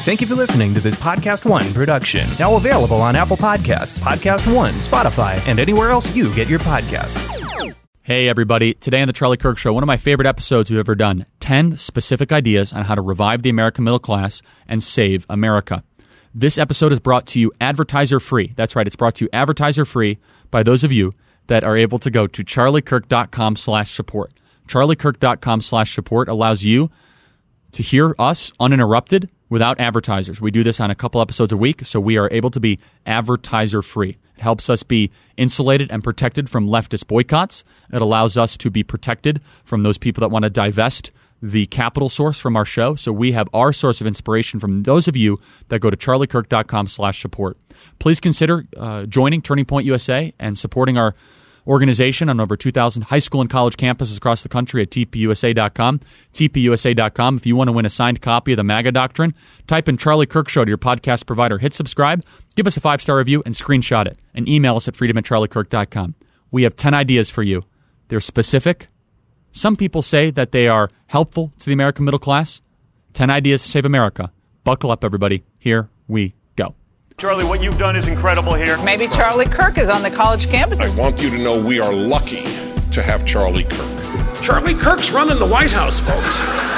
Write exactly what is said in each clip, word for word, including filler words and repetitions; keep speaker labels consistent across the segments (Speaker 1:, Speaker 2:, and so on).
Speaker 1: Thank you for listening to this Podcast One production. Now available on Apple Podcasts, Podcast One, Spotify, and anywhere else you get your podcasts.
Speaker 2: Hey everybody, today on The Charlie Kirk Show, one of my favorite episodes we've ever done, ten specific ideas on how to revive the American middle class and save America. This episode is brought to you advertiser-free. That's right, it's brought to you advertiser-free by those of you that are able to go to charliekirk.com slash support. charliekirk.com slash support allows you to hear us uninterrupted without advertisers. We do this on a couple episodes a week, so we are able to be advertiser-free. It helps us be insulated and protected from leftist boycotts. It allows us to be protected from those people that want to divest the capital source from our show. So we have our source of inspiration from those of you that go to charliekirk.com slash support. Please consider uh, joining Turning Point U S A and supporting our organization on over two thousand high school and college campuses across the country at T P U S A dot com. T P U S A dot com. If you want to win a signed copy of the MAGA Doctrine, type in Charlie Kirk Show to your podcast provider, hit subscribe, give us a five-star review, and screenshot it, and email us at freedom at charliekirk dot com. We have ten ideas for you. They're specific. Some people say that they are helpful to the American middle class. ten ideas to save America. Buckle up, everybody. Here we go.
Speaker 3: Charlie, what you've done is incredible here.
Speaker 4: Maybe Charlie Kirk is on the college campus.
Speaker 5: I want you to know we are lucky to have Charlie Kirk.
Speaker 6: Charlie Kirk's running the White House, folks.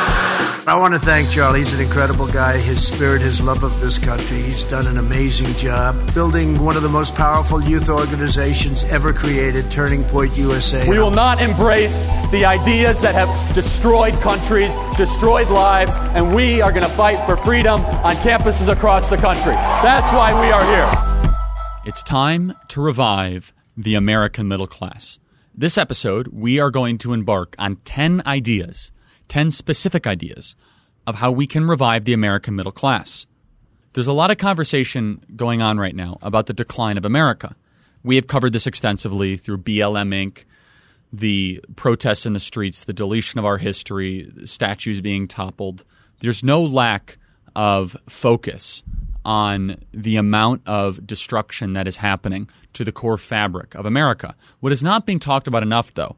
Speaker 7: I want to thank Charlie. He's an incredible guy. His spirit, his love of this country. He's done an amazing job building one of the most powerful youth organizations ever created, Turning Point U S A.
Speaker 3: We will not embrace the ideas that have destroyed countries, destroyed lives, and we are going to fight for freedom on campuses across the country. That's why we are here.
Speaker 2: It's time to revive the American middle class. This episode, we are going to embark on ten ideas, ten specific ideas of how we can revive the American middle class. There's a lot of conversation going on right now about the decline of America. We have covered this extensively through B L M Incorporated, the protests in the streets, the deletion of our history, statues being toppled. There's no lack of focus on the amount of destruction that is happening to the core fabric of America. What is not being talked about enough, though,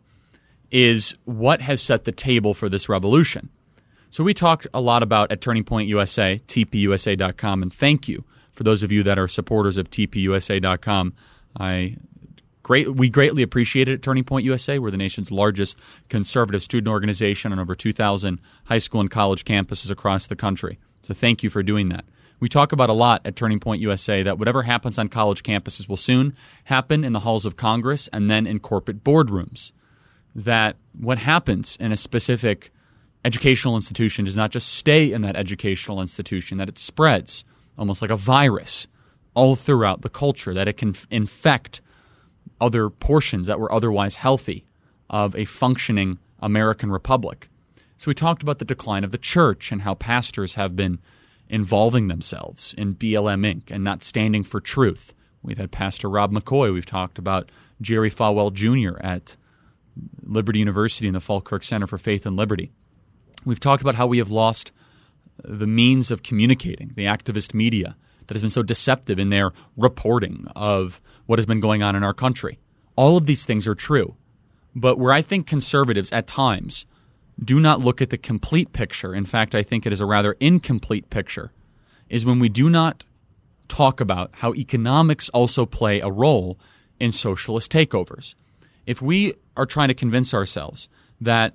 Speaker 2: is what has set the table for this revolution. So we talked a lot about at Turning Point U S A, T P U S A dot com, and thank you for those of you that are supporters of T P U S A dot com. I great we greatly appreciate it at Turning Point U S A. We're the nation's largest conservative student organization on over two thousand high school and college campuses across the country. So thank you for doing that. We talk about a lot at Turning Point U S A that whatever happens on college campuses will soon happen in the halls of Congress and then in corporate boardrooms. That what happens in a specific educational institution does not just stay in that educational institution, that it spreads almost like a virus all throughout the culture, that it can f- infect other portions that were otherwise healthy of a functioning American republic. So we talked about the decline of the church and how pastors have been involving themselves in B L M Incorporated and not standing for truth. We've had Pastor Rob McCoy. We've talked about Jerry Falwell Junior at Liberty University and the Falkirk Center for Faith and Liberty. We've talked about how we have lost the means of communicating, the activist media that has been so deceptive in their reporting of what has been going on in our country. All of these things are true. But where I think conservatives at times do not look at the complete picture, in fact, I think it is a rather incomplete picture, is when we do not talk about how economics also play a role in socialist takeovers. If we are trying to convince ourselves that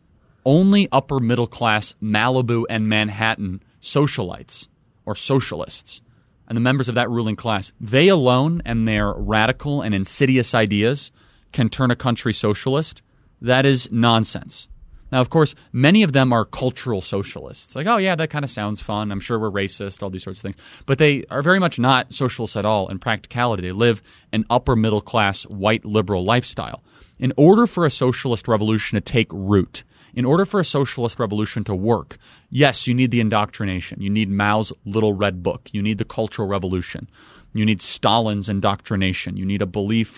Speaker 2: only upper middle class Malibu and Manhattan socialites or socialists and the members of that ruling class, they alone and their radical and insidious ideas can turn a country socialist, that is nonsense. Now, of course, many of them are cultural socialists. Like, oh, yeah, that kind of sounds fun. I'm sure we're racist, all these sorts of things. But they are very much not socialists at all in practicality. They live an upper middle class, white liberal lifestyle. In order for a socialist revolution to take root, in order for a socialist revolution to work, yes, you need the indoctrination. You need Mao's Little Red Book. You need the Cultural Revolution. You need Stalin's indoctrination. You need a belief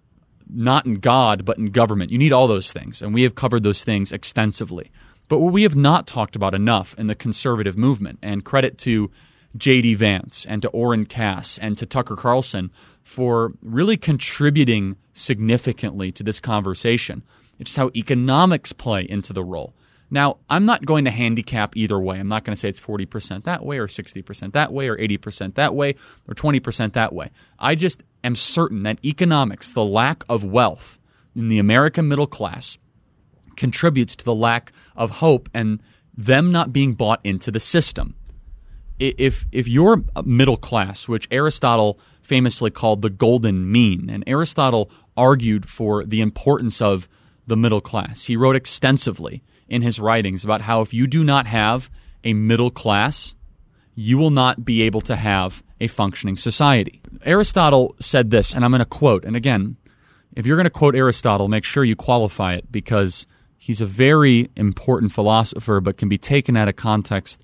Speaker 2: not in God, but in government. You need all those things, and we have covered those things extensively. But what we have not talked about enough in the conservative movement, and credit to J D Vance and to Orrin Cass and to Tucker Carlson for really contributing significantly to this conversation. It's how economics play into the role. Now, I'm not going to handicap either way. I'm not going to say it's forty percent that way or sixty percent that way or eighty percent that way or twenty percent that way. I just am certain that economics, the lack of wealth in the American middle class, contributes to the lack of hope and them not being bought into the system. If if you're middle class, which Aristotle famously called the golden mean, and Aristotle argued for the importance of the middle class. He wrote extensively in his writings about how if you do not have a middle class, you will not be able to have a functioning society. Aristotle said this, and I'm going to quote, and again, if you're going to quote Aristotle, make sure you qualify it because he's a very important philosopher but can be taken out of context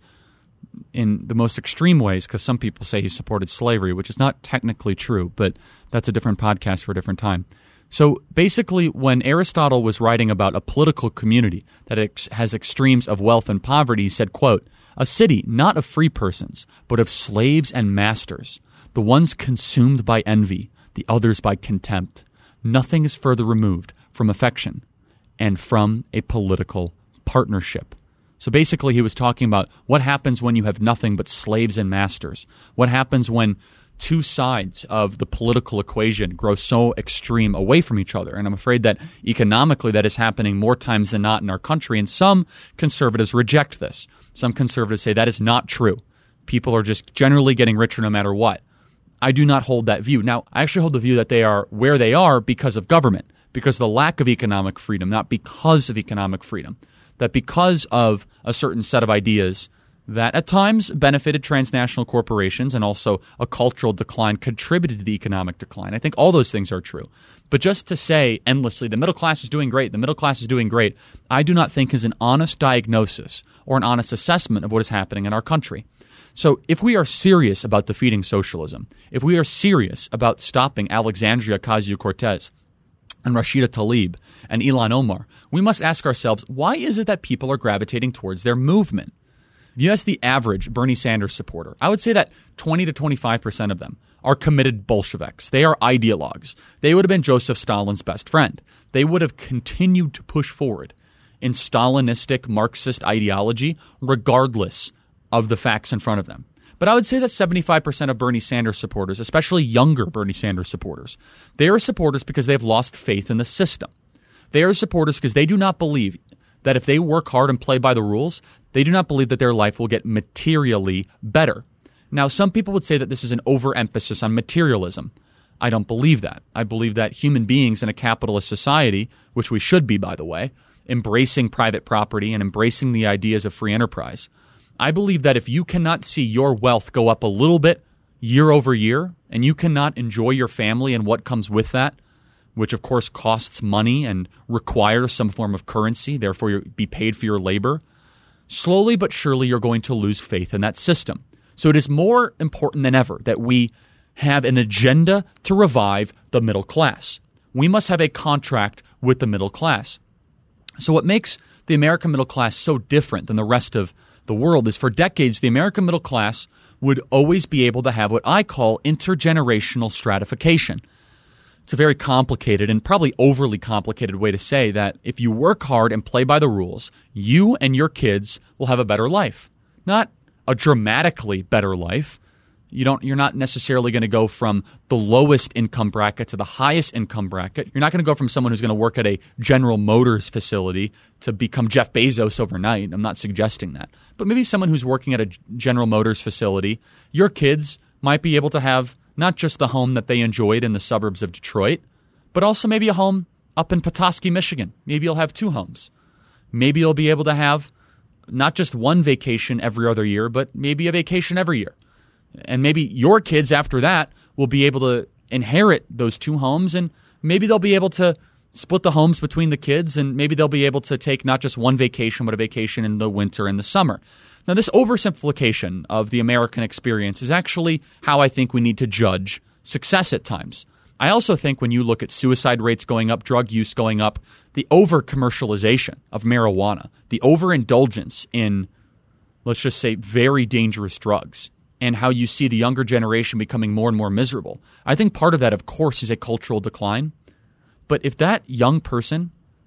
Speaker 2: in the most extreme ways because some people say he supported slavery, which is not technically true, but that's a different podcast for a different time. So basically, when Aristotle was writing about a political community that ex- has extremes of wealth and poverty, he said, quote, "A city not of free persons, but of slaves and masters, the ones consumed by envy, the others by contempt. Nothing is further removed from affection and from a political partnership." So basically, he was talking about what happens when you have nothing but slaves and masters. What happens when two sides of the political equation grow so extreme away from each other. And I'm afraid that economically that is happening more times than not in our country. And some conservatives reject this. Some conservatives say that is not true. People are just generally getting richer no matter what. I do not hold that view. Now, I actually hold the view that they are where they are because of government, because of the lack of economic freedom, not because of economic freedom. That because of a certain set of ideas that at times benefited transnational corporations and also a cultural decline contributed to the economic decline. I think all those things are true. But just to say endlessly, the middle class is doing great, the middle class is doing great, I do not think is an honest diagnosis or an honest assessment of what is happening in our country. So if we are serious about defeating socialism, if we are serious about stopping Alexandria Ocasio-Cortez and Rashida Tlaib and Ilhan Omar, we must ask ourselves, why is it that people are gravitating towards their movement? If you ask the average Bernie Sanders supporter, I would say that twenty to twenty-five percent of them are committed Bolsheviks. They are ideologues. They would have been Joseph Stalin's best friend. They would have continued to push forward in Stalinistic Marxist ideology regardless of the facts in front of them. But I would say that seventy-five percent of Bernie Sanders supporters, especially younger Bernie Sanders supporters, they are supporters because they've lost faith in the system. They are supporters because they do not believe that if they work hard and play by the rules, they do not believe that their life will get materially better. Now, some people would say that this is an overemphasis on materialism. I don't believe that. I believe that human beings in a capitalist society, which we should be, by the way, embracing private property and embracing the ideas of free enterprise, I believe that if you cannot see your wealth go up a little bit year over year, and you cannot enjoy your family and what comes with that, which of course costs money and requires some form of currency, therefore you be paid for your labor, slowly but surely you're going to lose faith in that system. So it is more important than ever that we have an agenda to revive the middle class. We must have a contract with the middle class. So what makes the American middle class so different than the rest of the world is for decades the American middle class would always be able to have what I call intergenerational stratification. It's a very complicated and probably overly complicated way to say that if you work hard and play by the rules, you and your kids will have a better life. Not a dramatically better life. You don't, you're not necessarily going to go from the lowest income bracket to the highest income bracket. You're not going to go from someone who's going to work at a General Motors facility to become Jeff Bezos overnight. I'm not suggesting that. But maybe someone who's working at a General Motors facility, your kids might be able to have not just the home that they enjoyed in the suburbs of Detroit, but also maybe a home up in Petoskey, Michigan. Maybe you'll have two homes. Maybe you'll be able to have not just one vacation every other year, but maybe a vacation every year. And maybe your kids after that will be able to inherit those two homes, and maybe they'll be able to split the homes between the kids, and maybe they'll be able to take not just one vacation, but a vacation in the winter and the summer. Now, this oversimplification of the American experience is actually how I think we need to judge success at times. I also think when you look at suicide rates going up, drug use going up, the over-commercialization of marijuana, the overindulgence in, let's just say, very dangerous drugs, and how you see the younger generation becoming more and more miserable. I think part of that, of course, is a cultural decline. But if that young person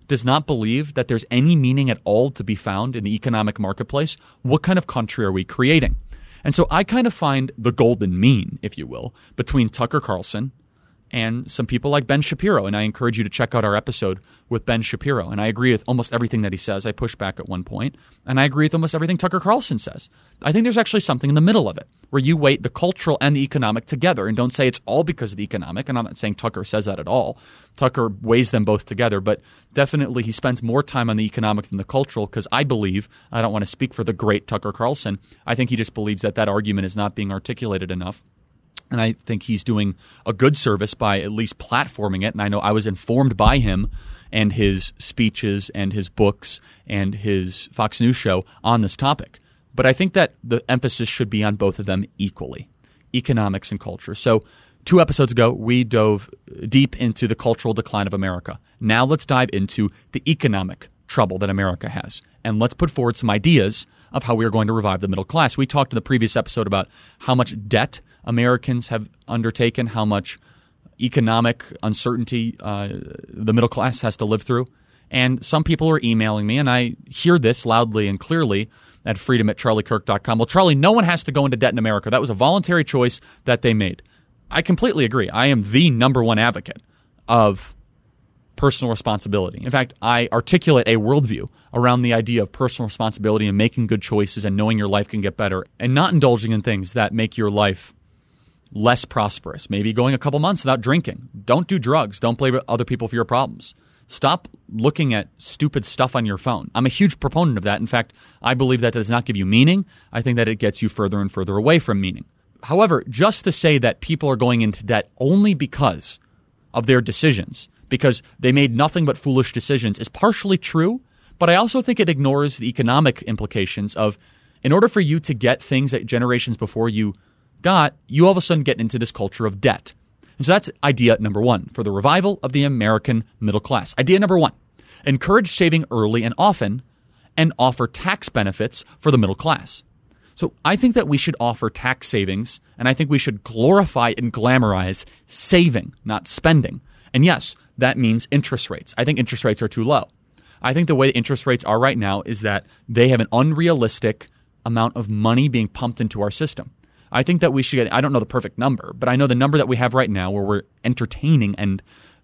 Speaker 2: does not believe that there's any meaning at all to be found in the economic marketplace, what kind of country are we creating? And so I kind of find the golden mean, if you will, between Tucker Carlson and some people like Ben Shapiro. And I encourage you to check out our episode with Ben Shapiro. And I agree with almost everything that he says. I push back at one point. And I agree with almost everything Tucker Carlson says. I think there's actually something in the middle of it, where you weight the cultural and the economic together and don't say it's all because of the economic. And I'm not saying Tucker says that at all. Tucker weighs them both together. But definitely he spends more time on the economic than the cultural, because I believe, I don't want to speak for the great Tucker Carlson, I think he just believes that that argument is not being articulated enough. And I think he's doing a good service by at least platforming it. And I know I was informed by him and his speeches and his books and his Fox News show on this topic. But I think that the emphasis should be on both of them equally, economics and culture. So two episodes ago, we dove deep into the cultural decline of America. Now let's dive into the economic trouble that America has. And let's put forward some ideas of how we are going to revive the middle class. We talked in the previous episode about how much debt Americans have undertaken, how much economic uncertainty uh, the middle class has to live through. And some people are emailing me, and I hear this loudly and clearly at freedom at charlie kirk dot com. Well, Charlie, no one has to go into debt in America. That was a voluntary choice that they made. I completely agree. I am the number one advocate of personal responsibility. In fact, I articulate a worldview around the idea of personal responsibility and making good choices and knowing your life can get better and not indulging in things that make your life less prosperous. Maybe going a couple months without drinking. Don't do drugs. Don't blame other people for your problems. Stop looking at stupid stuff on your phone. I'm a huge proponent of that. In fact, I believe that does not give you meaning. I think that it gets you further and further away from meaning. However, just to say that people are going into debt only because of their decisions, because they made nothing but foolish decisions, is partially true, but I also think it ignores the economic implications of, in order for you to get things that generations before you got, you all of a sudden get into this culture of debt. And so that's idea number one for the revival of the American middle class. Idea number one, encourage saving early and often and offer tax benefits for the middle class. So I think that we should offer tax savings, and I think we should glorify and glamorize saving, not spending. And yes, that means interest rates. I think interest rates are too low. I think the way interest rates are right now is that they have an unrealistic amount of money being pumped into our system. I think that we should get, I don't know the perfect number, but I know the number that we have right now where we're entertaining and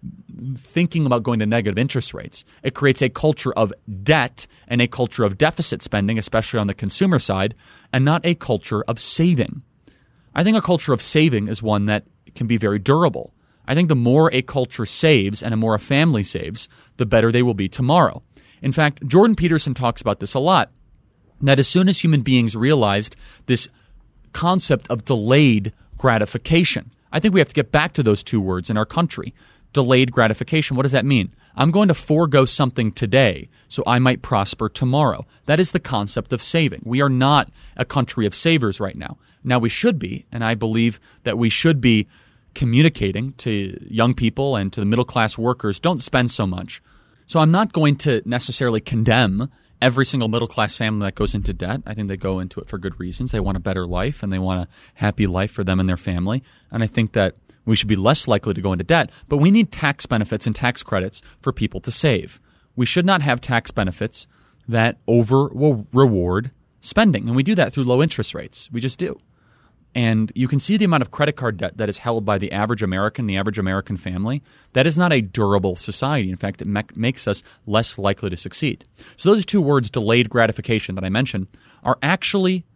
Speaker 2: thinking about going to negative interest rates. It creates a culture of debt and a culture of deficit spending, especially on the consumer side, and not a culture of saving. I think a culture of saving is one that can be very durable. I think the more a culture saves and the more a family saves, the better they will be tomorrow. In fact, Jordan Peterson talks about this a lot, that as soon as human beings realized this concept of delayed gratification, I think we have to get back to those two words in our country. Delayed gratification. What does that mean? I'm going to forego something today so I might prosper tomorrow. That is the concept of saving. We are not a country of savers right now. Now we should be, and I believe that we should be communicating to young people and to the middle class workers, don't spend so much. So I'm not going to necessarily condemn every single middle class family that goes into debt. I think they go into it for good reasons. They want a better life and they want a happy life for them and their family. And I think that we should be less likely to go into debt, but we need tax benefits and tax credits for people to save. We should not have tax benefits that over reward spending. And we do that through low interest rates. We just do. And you can see the amount of credit card debt that is held by the average American, the average American family. That is not a durable society. In fact, it me- makes us less likely to succeed. So those two words, delayed gratification, that I mentioned, are actually,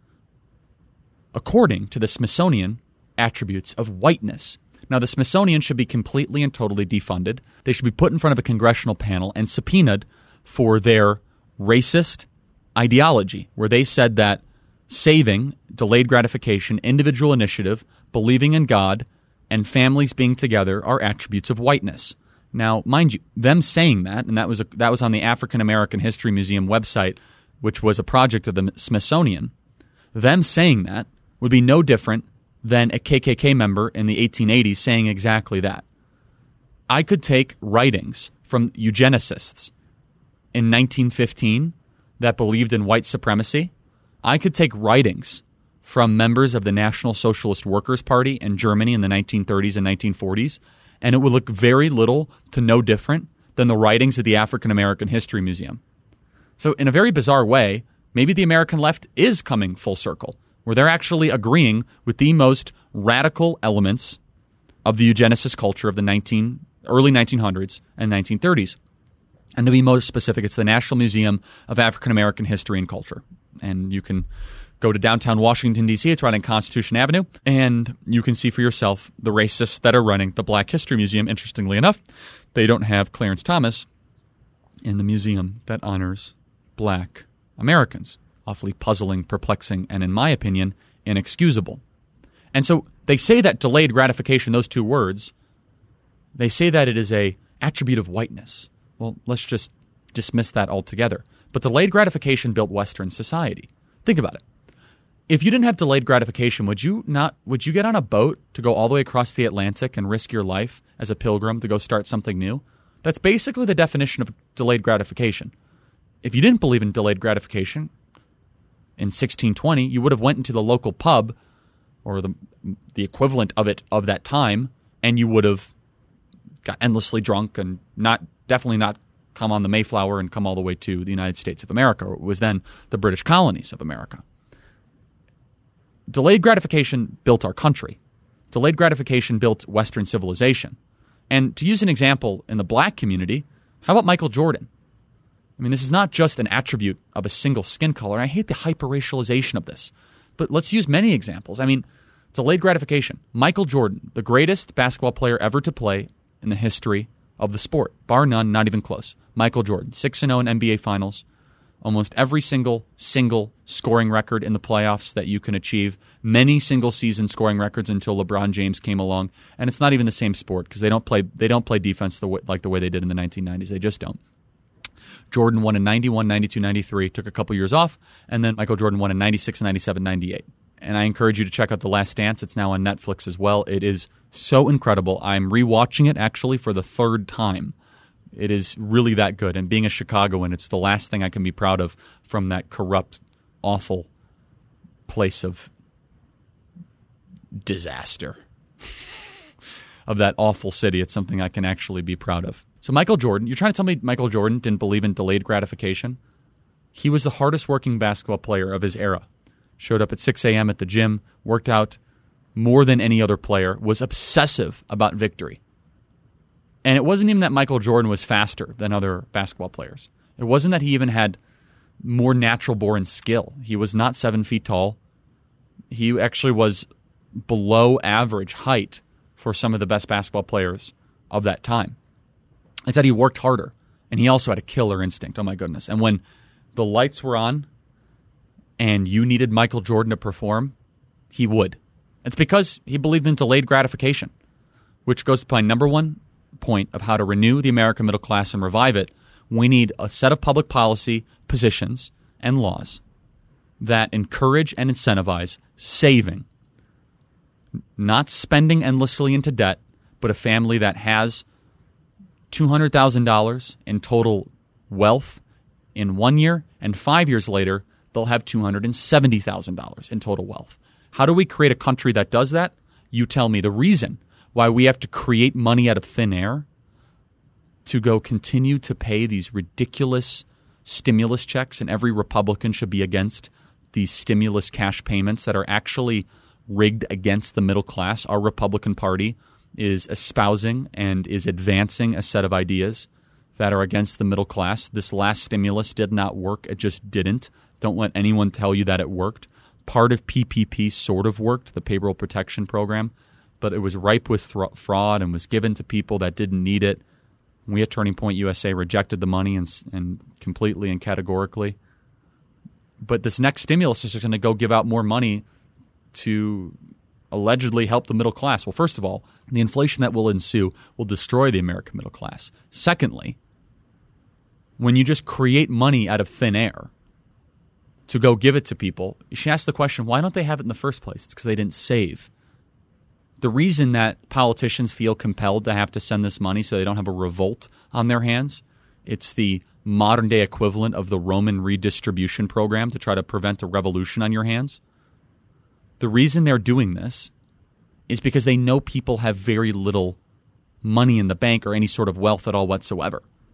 Speaker 2: according to the Smithsonian, attributes of whiteness. Now, the Smithsonian should be completely and totally defunded. They should be put in front of a congressional panel and subpoenaed for their racist ideology, where they said that saving, delayed gratification, individual initiative, believing in God, and families being together are attributes of whiteness. Now, mind you, them saying that, and that was a, that was on the African American History Museum website, which was a project of the Smithsonian, them saying that would be no different than a K K K member in the eighteen eighties saying exactly that. I could take writings from eugenicists in nineteen fifteen that believed in white supremacy. I could take writings from members of the National Socialist Workers' Party in Germany in the nineteen thirties and nineteen forties, and it would look very little to no different than the writings of the African American History Museum. So in a very bizarre way, maybe the American left is coming full circle, where they're actually agreeing with the most radical elements of the eugenicist culture of the nineteen, early nineteen hundreds and nineteen thirties. And to be most specific, it's the National Museum of African American History and Culture. And you can go to downtown Washington, D C. It's right on Constitution Avenue. And you can see for yourself the racists that are running the Black History Museum. Interestingly enough, they don't have Clarence Thomas in the museum that honors Black Americans. Awfully puzzling, perplexing, and in my opinion, inexcusable. And so they say that delayed gratification, those two words, they say that it is a attribute of whiteness. Well, let's just dismiss that altogether. But delayed gratification built Western society. Think about it. If you didn't have delayed gratification, would you not? Would you get on a boat to go all the way across the Atlantic and risk your life as a pilgrim to go start something new? That's basically the definition of delayed gratification. If you didn't believe in delayed gratification in sixteen twenty, you would have went into the local pub or the the equivalent of it of that time, and you would have got endlessly drunk and not definitely not come on the Mayflower and come all the way to the United States of America, or it was then the British colonies of America. Delayed gratification built our country. Delayed gratification built Western civilization. And to use an example in the black community, how about Michael Jordan? I mean, this is not just an attribute of a single skin color. I hate the hyper-racialization of this. But let's use many examples. I mean, delayed gratification. Michael Jordan, the greatest basketball player ever to play in the history of the sport. Bar none, not even close. Michael Jordan, six and oh in N B A Finals. Almost every single, single scoring record in the playoffs that you can achieve. Many single-season scoring records until LeBron James came along. And it's not even the same sport because they don't play they don't play defense the way, like the way they did in the nineteen nineties. They just don't. Jordan won in ninety-one, ninety-two, ninety-three, took a couple years off, and then Michael Jordan won in ninety-six, ninety-seven, ninety-eight. And I encourage you to check out The Last Dance. It's now on Netflix as well. It is so incredible. I'm rewatching it actually for the third time. It is really that good. And being a Chicagoan, it's the last thing I can be proud of from that corrupt, awful place of disaster. Of that awful city. It's something I can actually be proud of. So Michael Jordan, you're trying to tell me Michael Jordan didn't believe in delayed gratification? He was the hardest working basketball player of his era. Showed up at six a.m. at the gym, worked out more than any other player, was obsessive about victory. And it wasn't even that Michael Jordan was faster than other basketball players. It wasn't that he even had more natural-born skill. He was not seven feet tall. He actually was below average height for some of the best basketball players of that time. It's that he worked harder, and he also had a killer instinct. Oh, my goodness. And when the lights were on and you needed Michael Jordan to perform, he would. It's because he believed in delayed gratification, which goes to my number one point of how to renew the American middle class and revive it. We need a set of public policy positions and laws that encourage and incentivize saving, not spending endlessly into debt, but a family that has two hundred thousand dollars in total wealth in one year, and five years later, they'll have two hundred seventy thousand dollars in total wealth. How do we create a country that does that? You tell me. The reason why we have to create money out of thin air to go continue to pay these ridiculous stimulus checks, and every Republican should be against these stimulus cash payments that are actually rigged against the middle class. Our Republican Party is espousing and is advancing a set of ideas that are against the middle class. This last stimulus did not work. It just didn't. Don't let anyone tell you that it worked. Part of P P P sort of worked, the Payroll Protection Program, but it was ripe with th- fraud and was given to people that didn't need it. We at Turning Point U S A rejected the money and, and completely and categorically. But this next stimulus is just going to go give out more money to allegedly help the middle class. Well, first of all, the inflation that will ensue will destroy the American middle class. Secondly, when you just create money out of thin air to go give it to people, you should ask the question, why don't they have it in the first place? It's because they didn't save. The reason that politicians feel compelled to have to send this money so they don't have a revolt on their hands, it's the modern-day equivalent of the Roman redistribution program to try to prevent a revolution on your hands. The reason they're doing this is because they know people have very little money in the bank or any sort of wealth at all whatsoever.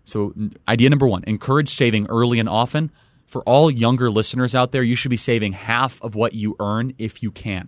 Speaker 2: So idea number one, encourage saving early and often. For all younger listeners out there, you should be saving half of what you earn if you can.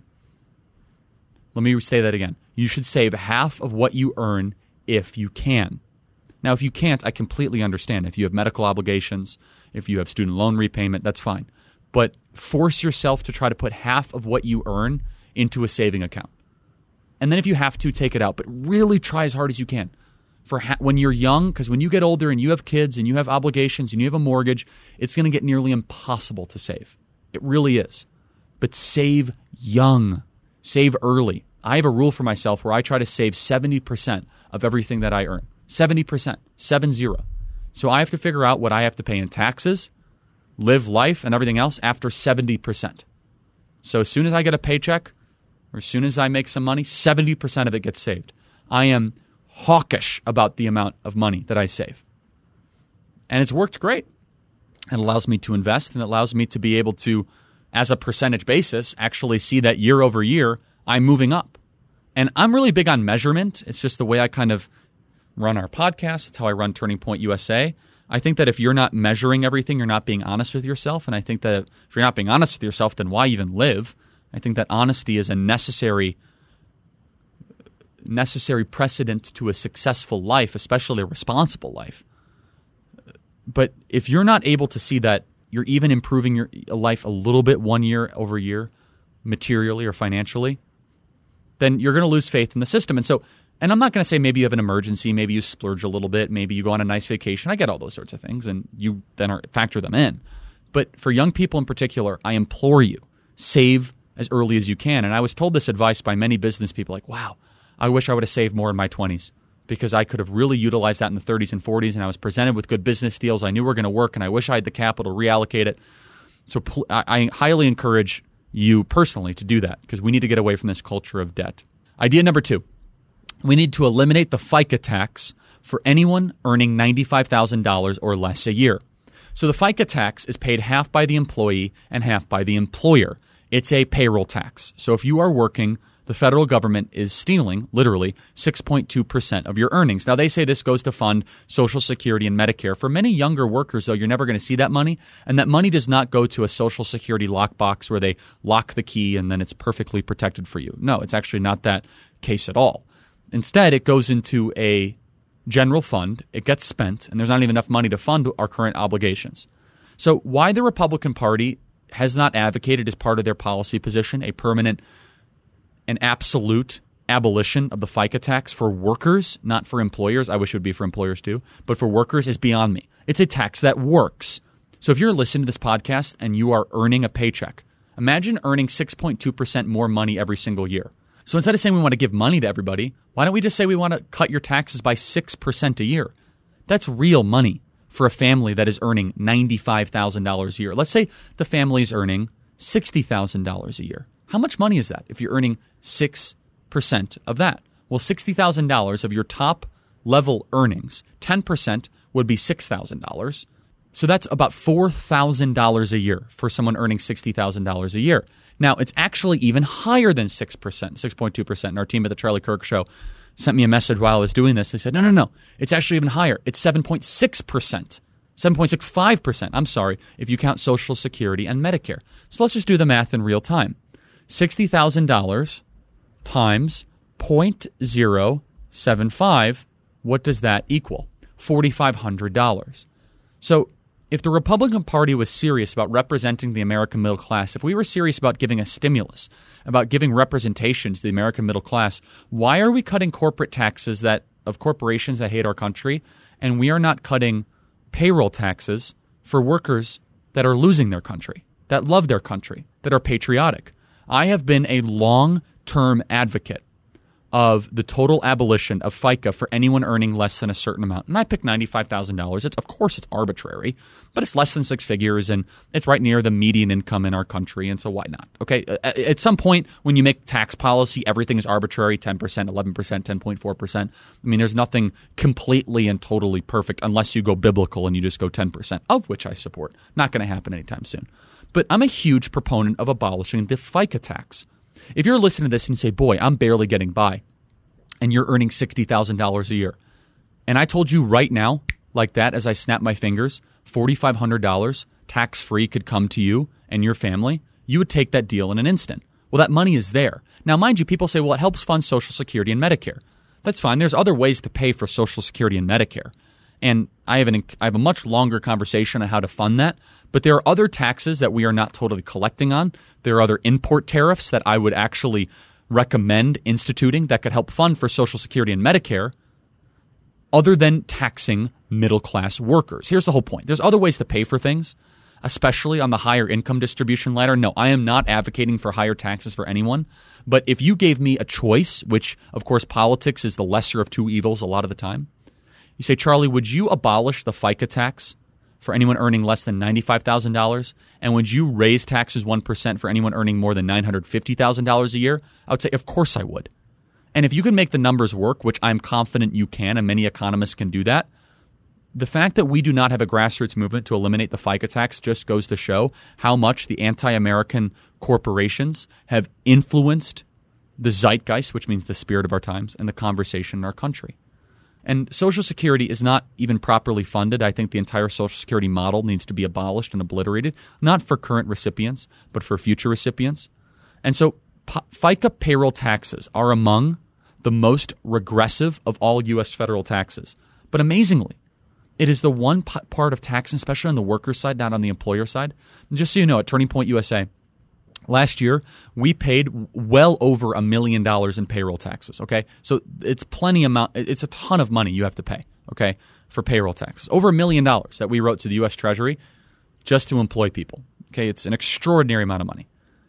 Speaker 2: Let me say that again. You should save half of what you earn if you can. Now, if you can't, I completely understand. If you have medical obligations, if you have student loan repayment, that's fine. But force yourself to try to put half of what you earn into a saving account. And then if you have to, take it out. But really try as hard as you can. For ha- when you're young, because when you get older and you have kids and you have obligations and you have a mortgage, it's going to get nearly impossible to save. It really is. But save young. Save early. I have a rule for myself where I try to save seventy percent of everything that I earn. seventy percent. Seven zero. So I have to figure out what I have to pay in taxes, live life, and everything else after seventy percent. So as soon as I get a paycheck, or as soon as I make some money, seventy percent of it gets saved. I am hawkish about the amount of money that I save. And it's worked great. It allows me to invest, and it allows me to be able to, as a percentage basis, actually see that year over year, I'm moving up. And I'm really big on measurement. It's just the way I kind of run our podcast. It's how I run Turning Point U S A. I think that if you're not measuring everything, you're not being honest with yourself. And I think that if you're not being honest with yourself, then why even live? I think that honesty is a necessary necessary precedent to a successful life, especially a responsible life. But if you're not able to see that you're even improving your life a little bit one year over year, materially or financially, then you're going to lose faith in the system. And so, and I'm not going to say maybe you have an emergency, maybe you splurge a little bit, maybe you go on a nice vacation. I get all those sorts of things, and you then are, factor them in. But for young people in particular, I implore you, save as early as you can. And I was told this advice by many business people, like, wow, I wish I would have saved more in my twenties because I could have really utilized that in the thirties and forties, and I was presented with good business deals I knew were going to work, and I wish I had the capital to reallocate it. So pl- I, I highly encourage you personally to do that because we need to get away from this culture of debt. Idea number two, we need to eliminate the FICA tax for anyone earning ninety-five thousand dollars or less a year. So the FICA tax is paid half by the employee and half by the employer. It's a payroll tax. So if you are working, the federal government is stealing, literally, six point two percent of your earnings. Now, they say this goes to fund Social Security and Medicare. For many younger workers, though, you're never going to see that money. And that money does not go to a Social Security lockbox where they lock the key and then it's perfectly protected for you. No, it's actually not that case at all. Instead, it goes into a general fund. It gets spent, and there's not even enough money to fund our current obligations. So why the Republican Party has not advocated as part of their policy position a permanent an absolute abolition of the FICA tax for workers, not for employers. I wish it would be for employers too, but for workers is beyond me. It's a tax that works. So if you're listening to this podcast and you are earning a paycheck, imagine earning six point two percent more money every single year. So instead of saying we want to give money to everybody, why don't we just say we want to cut your taxes by six percent a year? That's real money for a family that is earning ninety-five thousand dollars a year. Let's say the family is earning sixty thousand dollars a year. How much money is that if you're earning six percent of that? Well, sixty thousand dollars of your top level earnings, ten percent would be six thousand dollars. So that's about four thousand dollars a year for someone earning sixty thousand dollars a year. Now, it's actually even higher than six percent, six point two percent. And our team at the Charlie Kirk Show sent me a message while I was doing this. They said, no, no, no, it's actually even higher. It's seven point six percent. seven point six five percent, I'm sorry, if you count Social Security and Medicare. So let's just do the math in real time. sixty thousand dollars times zero point zero seven five, what does that equal? four thousand five hundred dollars. So if the Republican Party was serious about representing the American middle class, if we were serious about giving a stimulus, about giving representation to the American middle class, why are we cutting corporate taxes that of corporations that hate our country, and we are not cutting payroll taxes for workers that are losing their country, that love their country, that are patriotic? I have been a long-term advocate of the total abolition of FICA for anyone earning less than a certain amount. And I picked ninety-five thousand dollars. It's, of course, it's arbitrary, but it's less than six figures, and it's right near the median income in our country, and so why not? Okay, at some point, when you make tax policy, everything is arbitrary, ten percent, eleven percent, ten point four percent. I mean, there's nothing completely and totally perfect unless you go biblical and you just go ten percent, of which I support. Not going to happen anytime soon. But I'm a huge proponent of abolishing the FICA tax. If you're listening to this and you say, boy, I'm barely getting by, and you're earning sixty thousand dollars a year, and I told you right now, like that as I snap my fingers, four thousand five hundred dollars tax-free could come to you and your family, you would take that deal in an instant. Well, that money is there. Now, mind you, people say, well, it helps fund Social Security and Medicare. That's fine. There's other ways to pay for Social Security and Medicare. And I have, an, I have a much longer conversation on how to fund that. But there are other taxes that we are not totally collecting on. There are other import tariffs that I would actually recommend instituting that could help fund for Social Security and Medicare other than taxing middle-class workers. Here's the whole point. There's other ways to pay for things, especially on the higher income distribution ladder. No, I am not advocating for higher taxes for anyone. But if you gave me a choice, which, of course, politics is the lesser of two evils a lot of the time, you say, Charlie, would you abolish the FICA tax for anyone earning less than ninety-five thousand dollars? And would you raise taxes one percent for anyone earning more than nine hundred fifty thousand dollars a year? I would say, of course I would. And if you can make the numbers work, which I'm confident you can, and many economists can do that, the fact that we do not have a grassroots movement to eliminate the FICA tax just goes to show how much the anti-American corporations have influenced the zeitgeist, which means the spirit of our times, and the conversation in our country. And Social Security is not even properly funded. I think the entire Social Security model needs to be abolished and obliterated, not for current recipients, but for future recipients. And so FICA payroll taxes are among the most regressive of all U S federal taxes. But amazingly, it is the one p- part of tax, especially on the worker side, not on the employer side. And just so you know, at Turning Point U S A, last year, we paid well over a million dollars in payroll taxes, okay? So it's plenty amount, it's a ton of money you have to pay, okay, for payroll taxes. Over a million dollars that we wrote to the U S Treasury just to employ people, okay? It's an extraordinary amount of money.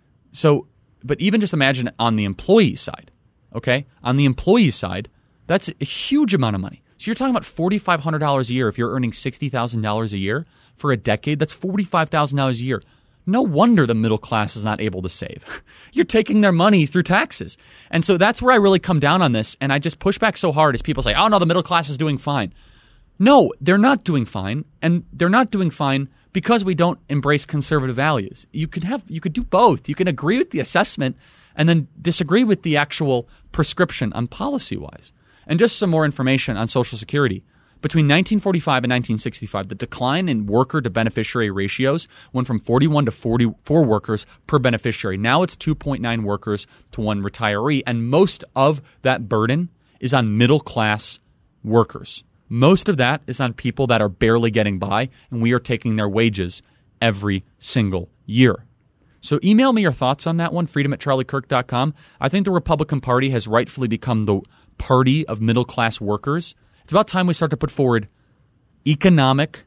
Speaker 2: So, but even just imagine on the employee side, okay? On the employee side, that's a huge amount of money. So you're talking about four thousand five hundred dollars a year if you're earning sixty thousand dollars a year for a decade. That's forty-five thousand dollars a year. No wonder the middle class is not able to save. You're taking their money through taxes. And so that's where I really come down on this. And I just push back so hard as people say, oh, no, the middle class is doing fine. No, they're not doing fine. And they're not doing fine because we don't embrace conservative values. You could have, you could do both. You can agree with the assessment and then disagree with the actual prescription on policy-wise. And just some more information on Social Security. Between nineteen forty-five and nineteen sixty-five, the decline in worker to beneficiary ratios went from forty-one to forty-four workers per beneficiary. Now it's two point nine workers to one retiree, and most of that burden is on middle-class workers. Most of that is on people that are barely getting by, and we are taking their wages every single year. So email me your thoughts on that one, freedom at charlie kirk dot com. I think the Republican Party has rightfully become the party of middle-class workers. It's about time we start to put forward economic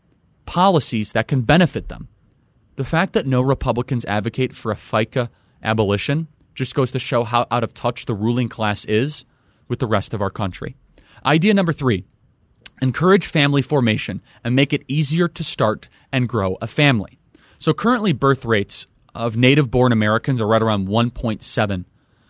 Speaker 2: policies that can benefit them. The fact that no Republicans advocate for a FICA abolition just goes to show how out of touch the ruling class is with the rest of our country. Idea number three, encourage family formation and make it easier to start and grow a family. So currently birth rates of native-born Americans are right around one point seven.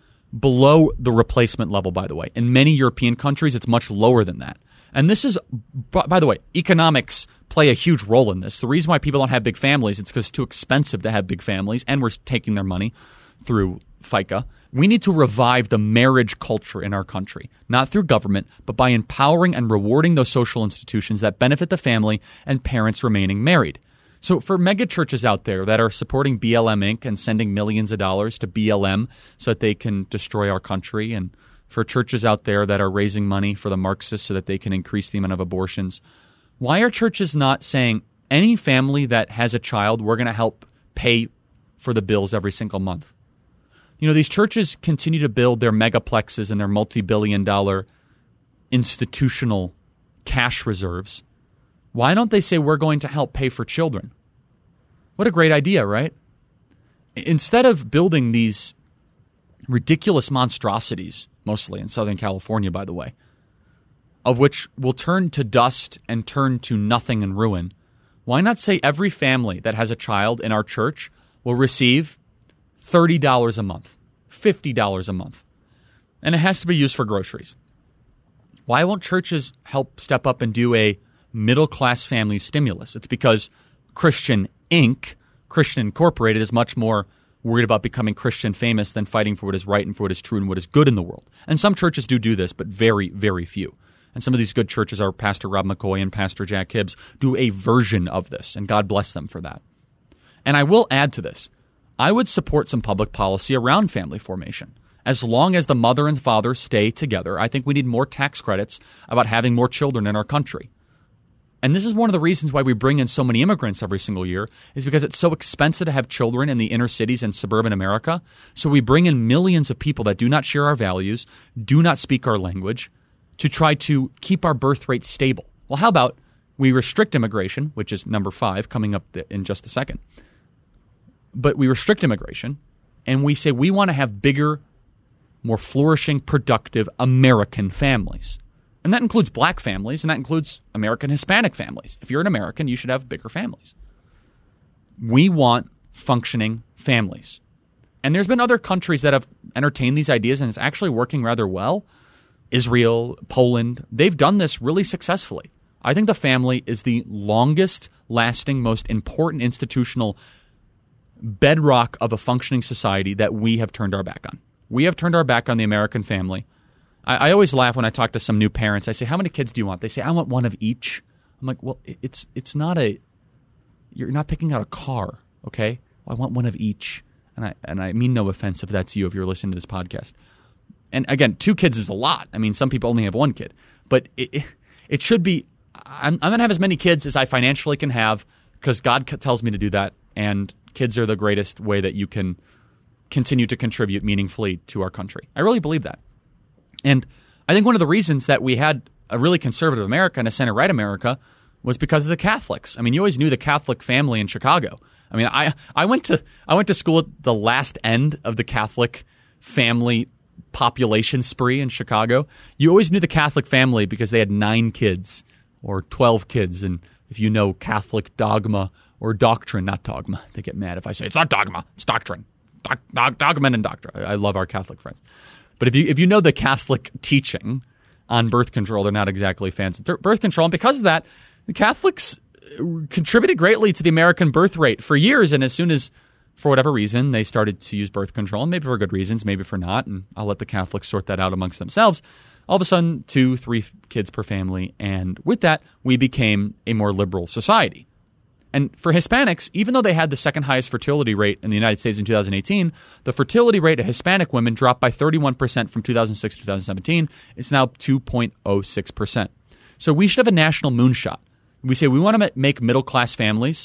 Speaker 2: Below the replacement level, by the way. In many European countries, it's much lower than that. And this is, by the way, economics play a huge role in this. The reason why people don't have big families, it's because it's too expensive to have big families, and we're taking their money through FICA. We need to revive the marriage culture in our country, not through government, but by empowering and rewarding those social institutions that benefit the family and parents remaining married. So for mega churches out there that are supporting B L M Incorporated and sending millions of dollars to B L M so that they can destroy our country, and for churches out there that are raising money for the Marxists so that they can increase the amount of abortions, why are churches not saying any family that has a child, we're going to help pay for the bills every single month? You know, these churches continue to build their megaplexes and their multi-billion dollar institutional cash reserves. Why don't they say we're going to help pay for children? What a great idea, right? Instead of building these ridiculous monstrosities, mostly in Southern California, by the way, of which will turn to dust and turn to nothing and ruin, why not say every family that has a child in our church will receive thirty dollars a month, fifty dollars a month, and it has to be used for groceries? Why won't churches help step up and do a middle-class family stimulus? It's because Christian Incorporated, Christian Incorporated, is much more worried about becoming Christian famous than fighting for what is right and for what is true and what is good in the world. And some churches do do this, but very, very few. and some of these good churches, our Pastor Rob McCoy and Pastor Jack Hibbs, do a version of this, and God bless them for that. And I will add to this. I would support some public policy around family formation. As long as the mother and father stay together, I think we need more tax credits about having more children in our country. And this is one of the reasons why we bring in so many immigrants every single year, is because it's so expensive to have children in the inner cities and suburban America. So we bring in millions of people that do not share our values, do not speak our language, to try to keep our birth rate stable. Well, how about we restrict immigration, which is number five, coming up in just a second. But we restrict immigration, and we say we want to have bigger, more flourishing, productive American families. And that includes black families, and that includes American Hispanic families. If you're an American, you should have bigger families. We want functioning families. And there's been other countries that have entertained these ideas, and it's actually working rather well. Israel, Poland, they've done this really successfully. I think the family is the longest lasting, most important institutional bedrock of a functioning society that we have turned our back on. We have turned our back on the American family. I, I always laugh when I talk to some new parents. I say, how many kids do you want? They say, I want one of each. I'm like, well, it's it's not a, you're not picking out a car, okay? I want one of each. And I and I mean no offense if that's you, if you're listening to this podcast. And again, two kids is a lot. I mean, some people only have one kid. But it, it should be, I'm, I'm going to have as many kids as I financially can have because God tells me to do that. And kids are the greatest way that you can continue to contribute meaningfully to our country. I really believe that. And I think one of the reasons that we had a really conservative America and a center-right America was because of the Catholics. I mean, you always knew the Catholic family in Chicago. I mean, I, I went to I went to school at the last end of the Catholic family population spree in Chicago. You always knew the Catholic family because they had nine kids or twelve kids. And if you know Catholic dogma or doctrine, not dogma, they get mad if I say it's not dogma, it's doctrine. Doc, doc, dogma and doctrine. I love our Catholic friends. But if you if you know the Catholic teaching on birth control, they're not exactly fans of birth control. And because of that, the Catholics contributed greatly to the American birth rate for years. And as soon as, for whatever reason, they started to use birth control, and maybe for good reasons, maybe for not, and I'll let the Catholics sort that out amongst themselves, all of a sudden, two, three kids per family. And with that, we became a more liberal society. And for Hispanics, even though they had the second highest fertility rate in the United States in two thousand eighteen, the fertility rate of Hispanic women dropped by thirty-one percent from two thousand six to two thousand seventeen. It's now two point oh six percent. So we should have a national moonshot. We say we want to make middle-class families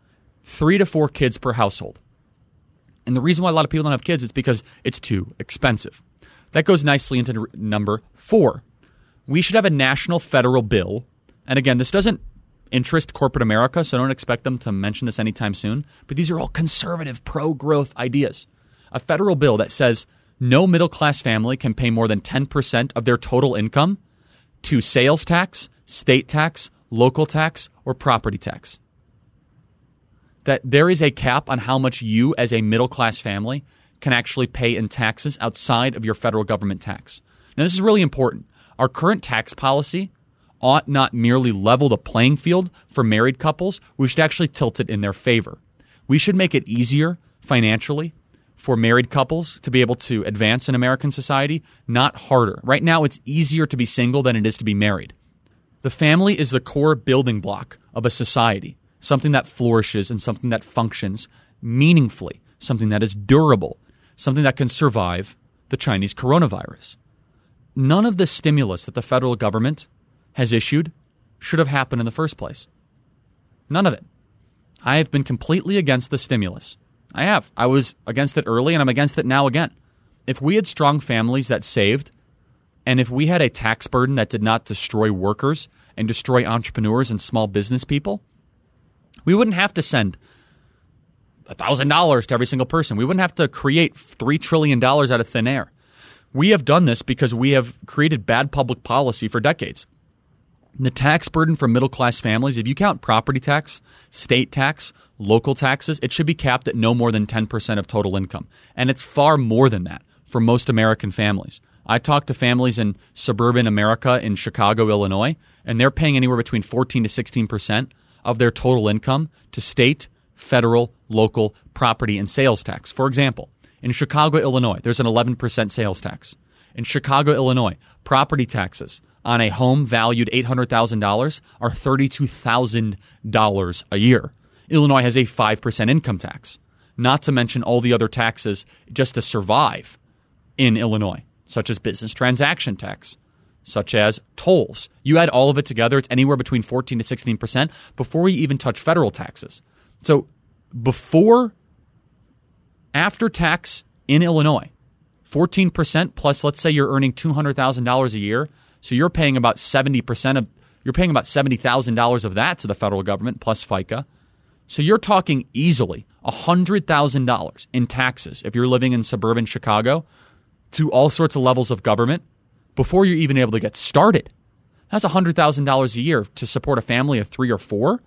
Speaker 2: three to four kids per household. And the reason why a lot of people don't have kids is because it's too expensive. That goes nicely into number four. We should have a national federal bill. And again, this doesn't interest corporate America, so don't expect them to mention this anytime soon. But these are all conservative, pro-growth ideas. A federal bill that says no middle-class family can pay more than ten percent of their total income to sales tax, state tax, local tax, or property tax. That there is a cap on how much you as a middle-class family can actually pay in taxes outside of your federal government tax. Now, this is really important. Our current tax policy ought not merely level the playing field for married couples. We should actually tilt it in their favor. We should make it easier financially for married couples to be able to advance in American society, not harder. Right now, it's easier to be single than it is to be married. The family is the core building block of a society, something that flourishes and something that functions meaningfully, something that is durable, something that can survive the Chinese coronavirus. None of the stimulus that the federal government has issued should have happened in the first place. None of it. I have been completely against the stimulus. I have. I was against it early, and I'm against it now again. If we had strong families that saved, and if we had a tax burden that did not destroy workers and destroy entrepreneurs and small business people, we wouldn't have to send one thousand dollars to every single person. We wouldn't have to create three trillion dollars out of thin air. We have done this because we have created bad public policy for decades. The tax burden for middle-class families, if you count property tax, state tax, local taxes, it should be capped at no more than ten percent of total income. And it's far more than that for most American families. I talk to families in suburban America in Chicago, Illinois, and they're paying anywhere between fourteen to sixteen percent of their total income to state, federal, local, property, and sales tax. For example, in Chicago, Illinois, there's an eleven percent sales tax. In Chicago, Illinois, property taxes on a home valued eight hundred thousand dollars are thirty-two thousand dollars a year. Illinois has a five percent income tax, not to mention all the other taxes just to survive in Illinois, such as business transaction tax, such as tolls. You add all of it together, it's anywhere between fourteen to sixteen percent before you even touch federal taxes. So before, after tax in Illinois, fourteen percent plus, let's say you're earning two hundred thousand dollars a year, so you're paying about seventy percent of, you're paying about seventy thousand dollars of that to the federal government plus FICA. So you're talking easily one hundred thousand dollars in taxes if you're living in suburban Chicago to all sorts of levels of government before you're even able to get started. That's one hundred thousand dollars a year to support a family of three or four.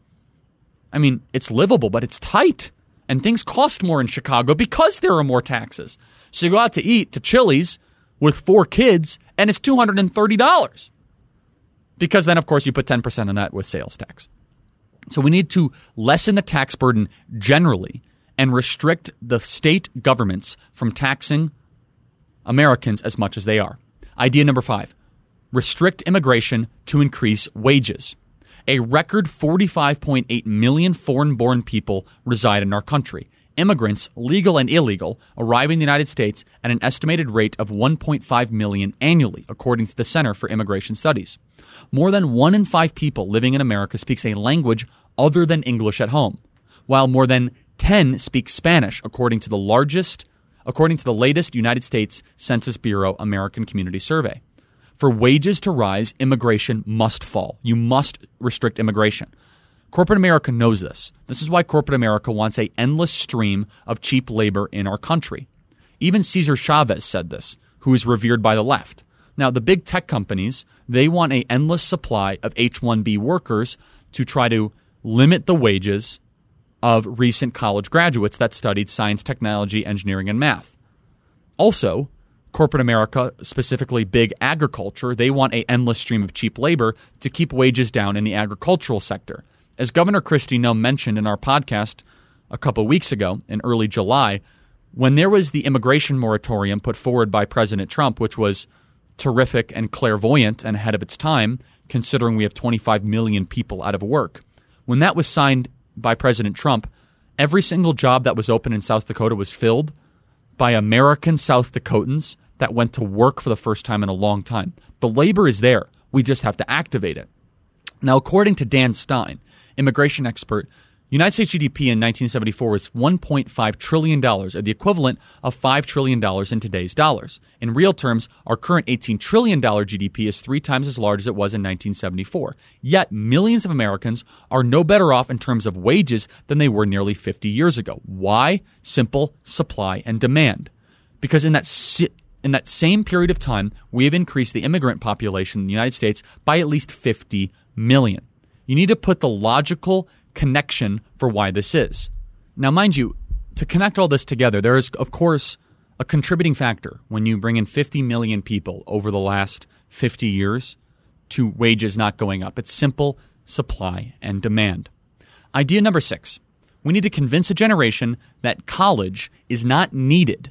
Speaker 2: I mean, it's livable, but it's tight. And things cost more in Chicago because there are more taxes. So you go out to eat to Chili's with four kids, and it's two hundred thirty dollars. Because then, of course, you put ten percent on that with sales tax. So we need to lessen the tax burden generally and restrict the state governments from taxing Americans as much as they are. Idea number five, restrict immigration to increase wages. A record forty-five point eight million foreign-born people reside in our country. Immigrants, legal and illegal, arrive in the United States at an estimated rate of one point five million annually, according to the Center for Immigration Studies. More than one in five people living in America speaks a language other than English at home, while more than ten speak Spanish, according to the largest, according to the latest United States Census Bureau American Community Survey. For wages to rise, immigration must fall. You must restrict immigration. Corporate America knows this. This is why corporate America wants an endless stream of cheap labor in our country. Even Cesar Chavez said this, who is revered by the left. Now, the big tech companies, they want an endless supply of H one B workers to try to limit the wages of recent college graduates that studied science, technology, engineering, and math. Also, corporate America, specifically big agriculture, they want an endless stream of cheap labor to keep wages down in the agricultural sector. As Governor Kristi Noem mentioned in our podcast a couple weeks ago, in early July, when there was the immigration moratorium put forward by President Trump, which was terrific and clairvoyant and ahead of its time, considering we have twenty-five million people out of work. When that was signed by President Trump, every single job that was open in South Dakota was filled by American South Dakotans that went to work for the first time in a long time. The labor is there. We just have to activate it. Now, according to Dan Stein, immigration expert, United States G D P in nineteen seventy-four was one point five trillion dollars, or the equivalent of five trillion dollars in today's dollars. In real terms, our current eighteen trillion dollars G D P is three times as large as it was in nineteen seventy-four. Yet, millions of Americans are no better off in terms of wages than they were nearly fifty years ago. Why? Simple supply and demand. Because in that si- in that same period of time, we have increased the immigrant population in the United States by at least fifty million. You need to put the logical connection for why this is. Now, mind you, to connect all this together, there is, of course, a contributing factor when you bring in fifty million people over the last fifty years to wages not going up. It's simple supply and demand. Idea number six, we need to convince a generation that college is not needed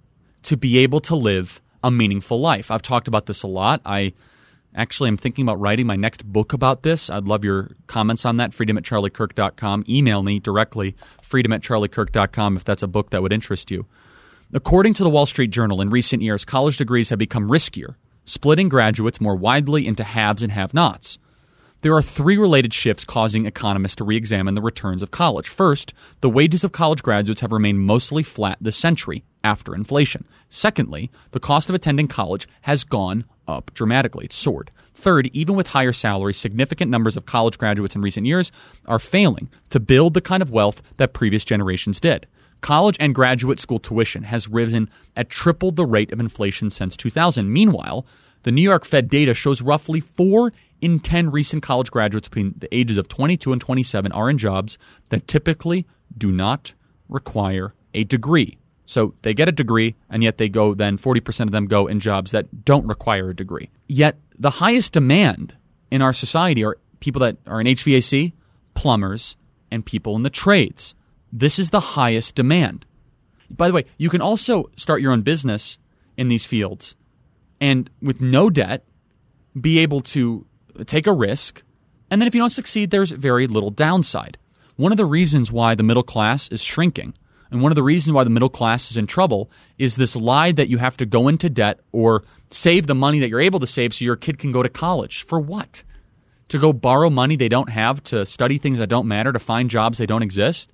Speaker 2: to be able to live a meaningful life. I've talked about this a lot. I Actually, I'm thinking about writing my next book about this. I'd love your comments on that, freedom at charlie kirk dot com. Email me directly, freedom at charlie kirk dot com, if that's a book that would interest you. According to the Wall Street Journal, in recent years, college degrees have become riskier, splitting graduates more widely into haves and have-nots. There are three related shifts causing economists to re-examine the returns of college. First, the wages of college graduates have remained mostly flat this century after inflation. Secondly, the cost of attending college has gone up dramatically. It's soared. Third, even with higher salaries, significant numbers of college graduates in recent years are failing to build the kind of wealth that previous generations did. College and graduate school tuition has risen at triple the rate of inflation since two thousand. Meanwhile, the New York Fed data shows roughly four in ten recent college graduates between the ages of twenty-two and twenty-seven are in jobs that typically do not require a degree. So they get a degree, and yet they go then forty percent of them go in jobs that don't require a degree. Yet the highest demand in our society are people that are in H V A C, plumbers, and people in the trades. This is the highest demand. By the way, you can also start your own business in these fields, and with no debt be able to take a risk, and then if you don't succeed, there's very little downside. One of the reasons why the middle class is shrinking, and one of the reasons why the middle class is in trouble, is this lie that you have to go into debt or save the money that you're able to save so your kid can go to college. For what? To go borrow money they don't have, to study things that don't matter, to find jobs that don't exist?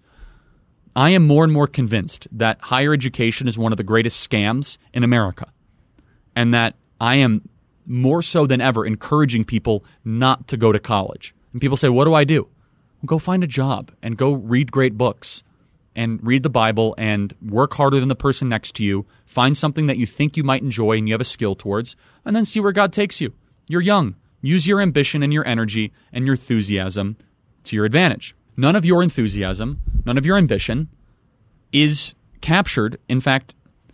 Speaker 2: I am more and more convinced that higher education is one of the greatest scams in America, and that I am more so than ever encouraging people not to go to college. And people say, what do I do? Well, go find a job and go read great books and read the Bible and work harder than the person next to you. Find something that you think you might enjoy and you have a skill towards, and then see where God takes you. You're young. Use your ambition and your energy and your enthusiasm to your advantage. None of your enthusiasm, none of your ambition is captured, in fact,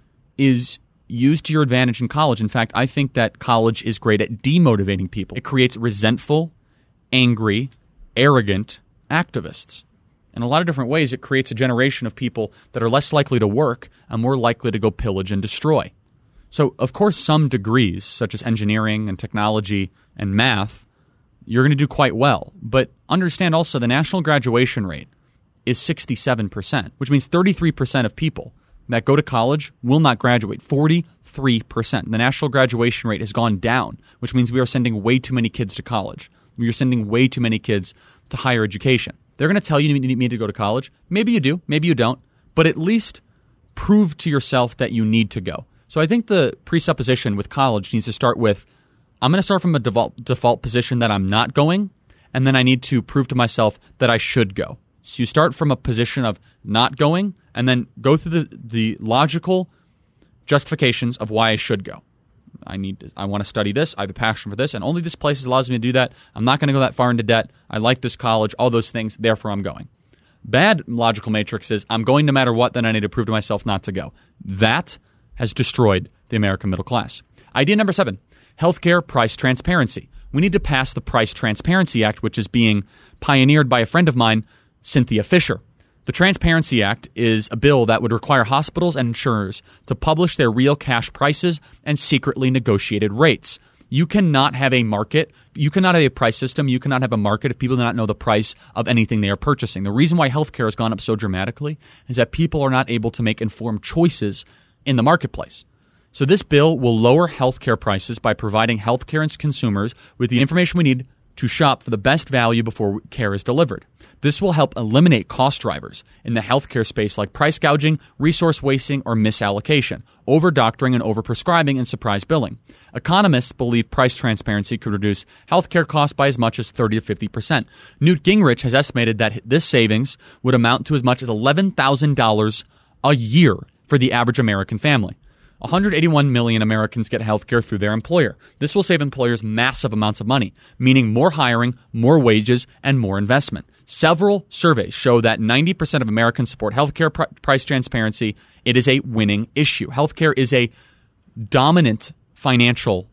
Speaker 2: is used to your advantage in college. In fact, I think that college is great at demotivating people. It creates resentful, angry, arrogant activists. In a lot of different ways, it creates a generation of people that are less likely to work and more likely to go pillage and destroy. So, of course, some degrees, such as engineering and technology and math, you're going to do quite well. But understand also the national graduation rate is sixty-seven percent, which means thirty-three percent of people that go to college will not graduate. forty-three percent. The national graduation rate has gone down, which means we are sending way too many kids to college. We are sending way too many kids to higher education. They're going to tell you you need to go to college. Maybe you do, maybe you don't, but at least prove to yourself that you need to go. So I think the presupposition with college needs to start with, I'm going to start from a default, default position that I'm not going, and then I need to prove to myself that I should go. So you start from a position of not going, and then go through the, the logical justifications of why I should go. I need to, I want to study this. I have a passion for this, and only this place allows me to do that. I'm not going to go that far into debt. I like this college, all those things, therefore I'm going. Bad logical matrix is I'm going no matter what, then I need to prove to myself not to go. That has destroyed the American middle class. Idea number seven, healthcare price transparency. We need to pass the Price Transparency Act, which is being pioneered by a friend of mine, Cynthia Fisher. The Transparency Act is a bill that would require hospitals and insurers to publish their real cash prices and secretly negotiated rates. You cannot have a market. You cannot have a price system. You cannot have a market if people do not know the price of anything they are purchasing. The reason why healthcare has gone up so dramatically is that people are not able to make informed choices in the marketplace. So this bill will lower healthcare prices by providing healthcare consumers with the information we need to shop for the best value before care is delivered. This will help eliminate cost drivers in the healthcare space like price gouging, resource wasting, or misallocation, over-doctoring and over-prescribing, and surprise billing. Economists believe price transparency could reduce healthcare costs by as much as thirty to fifty percent. Newt Gingrich has estimated that this savings would amount to as much as eleven thousand dollars a year for the average American family. one hundred eighty-one million Americans get health care through their employer. This will save employers massive amounts of money, meaning more hiring, more wages, and more investment. Several surveys show that ninety percent of Americans support healthcare pr- price transparency. It is a winning issue. Healthcare is a dominant financial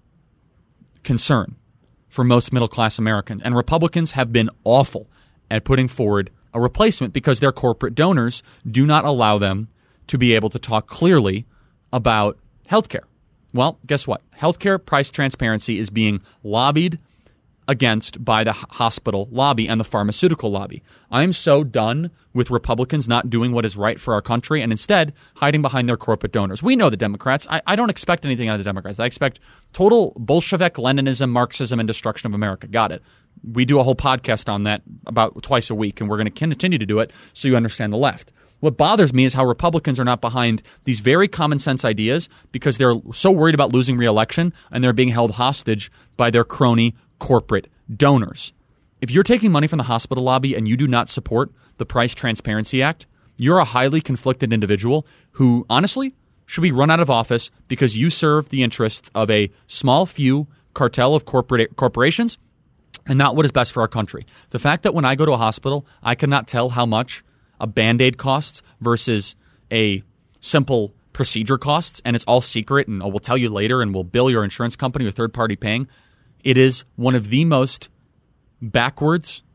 Speaker 2: concern for most middle-class Americans, and Republicans have been awful at putting forward a replacement because their corporate donors do not allow them to be able to talk clearly about healthcare. Well, guess what? Healthcare price transparency is being lobbied against by the hospital lobby and the pharmaceutical lobby. I am so done with Republicans not doing what is right for our country and instead hiding behind their corporate donors. We know the Democrats. I, I don't expect anything out of the Democrats. I expect total Bolshevik, Leninism, Marxism, and destruction of America. Got it. We do a whole podcast on that about twice a week, and we're going to continue to do it so you understand the left. What bothers me is how Republicans are not behind these very common sense ideas because they're so worried about losing re-election and they're being held hostage by their crony corporate donors. If you're taking money from the hospital lobby and you do not support the Price Transparency Act, you're a highly conflicted individual who, honestly, should be run out of office because you serve the interests of a small few cartel of corporate corporations and not what is best for our country. The fact that when I go to a hospital, I cannot tell how much a Band-Aid costs versus a simple procedure costs, and it's all secret, and oh, we'll tell you later, and we'll bill your insurance company or third-party paying. It is one of the most backwards,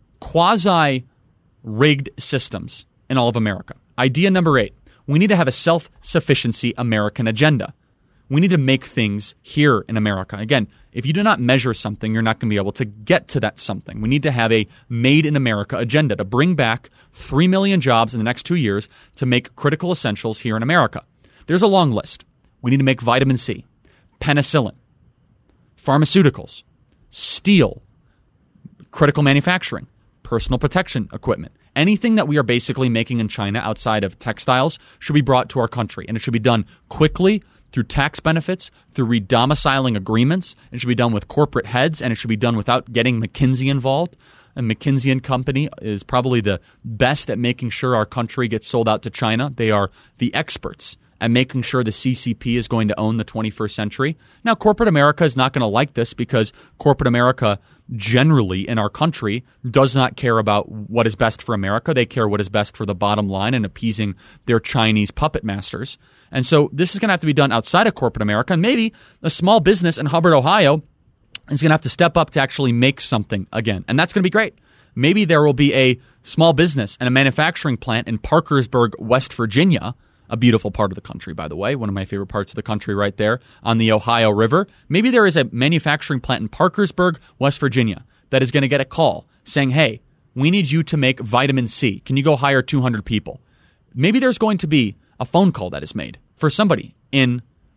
Speaker 2: quasi-rigged systems in all of America. Idea number eight, we need to have a self-sufficiency American agenda. We need to make things here in America. Again, if you do not measure something, you're not going to be able to get to that something. We need to have a made in America agenda to bring back three million jobs in the next two years to make critical essentials here in America. There's a long list. We need to make vitamin C, penicillin, pharmaceuticals, steel, critical manufacturing, personal protection equipment. Anything that we are basically making in China outside of textiles should be brought to our country, and it should be done quickly through tax benefits, through redomiciling agreements. It should be done with corporate heads, and it should be done without getting McKinsey involved. And McKinsey and Company is probably the best at making sure our country gets sold out to China. They are the experts at making sure the C C P is going to own the twenty-first century. Now, corporate America is not going to like this because corporate America generally in our country does not care about what is best for America. They care what is best for the bottom line and appeasing their Chinese puppet masters. And so this is going to have to be done outside of corporate America. And maybe a small business in Hubbard, Ohio is going to have to step up to actually make something again. And that's going to be great. Maybe there will be a small business and a manufacturing plant in Parkersburg, West Virginia, a beautiful part of the country, by the way, one of my favorite parts of the country right there on the Ohio River. Maybe there is a manufacturing plant in Parkersburg, West Virginia, that is going to get a call saying, hey, we need you to make vitamin C. Can you go hire two hundred people? Maybe there's going to be a phone call that is made for somebody in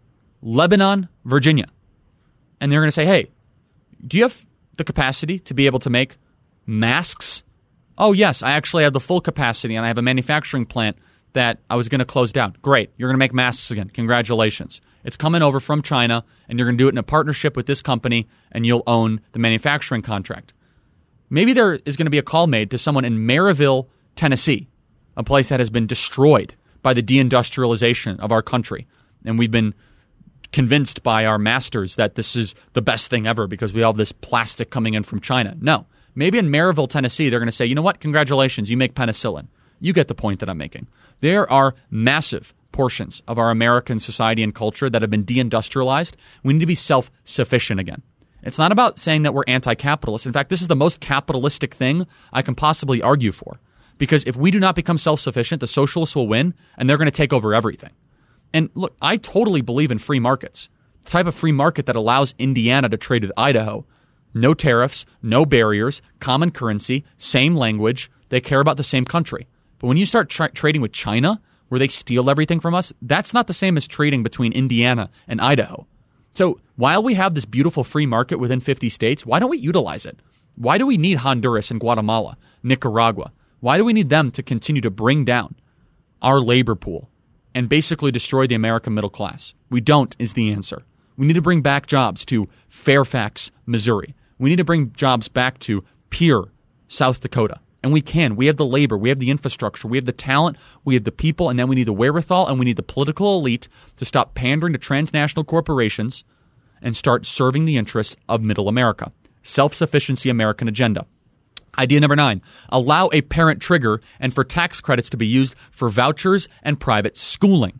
Speaker 2: Lebanon, Virginia. And they're going to say, hey, do you have the capacity to be able to make masks? Oh, yes, I actually have the full capacity, and I have a manufacturing plant that I was going to close down. Great. You're going to make masks again. Congratulations. It's coming over from China, and you're going to do it in a partnership with this company, and you'll own the manufacturing contract. Maybe there is going to be a call made to someone in Maryville, Tennessee, a place that has been destroyed by the deindustrialization of our country. And we've been convinced by our masters that this is the best thing ever because we have this plastic coming in from China. No. Maybe in Maryville, Tennessee, they're going to say, you know what? Congratulations. You make penicillin. You get the point that I'm making. There are massive portions of our American society and culture that have been deindustrialized. We need to be self-sufficient again. It's not about saying that we're anti-capitalist. In fact, this is the most capitalistic thing I can possibly argue for. Because if we do not become self-sufficient, the socialists will win, and they're going to take over everything. And look, I totally believe in free markets. The type of free market that allows Indiana to trade with Idaho. No tariffs, no barriers, common currency, same language. They care about the same country. But when you start tra- trading with China, where they steal everything from us, that's not the same as trading between Indiana and Idaho. So while we have this beautiful free market within fifty states, why don't we utilize it? Why do we need Honduras and Guatemala, Nicaragua? Why do we need them to continue to bring down our labor pool and basically destroy the American middle class? We don't is the answer. We need to bring back jobs to Fairfax, Missouri. We need to bring jobs back to Pierre, South Dakota. And we can. We have the labor. We have the infrastructure. We have the talent. We have the people. And then we need the wherewithal and we need the political elite to stop pandering to transnational corporations and start serving the interests of middle America. Self-sufficiency American agenda. Idea number nine, allow a parent trigger and for tax credits to be used for vouchers and private schooling.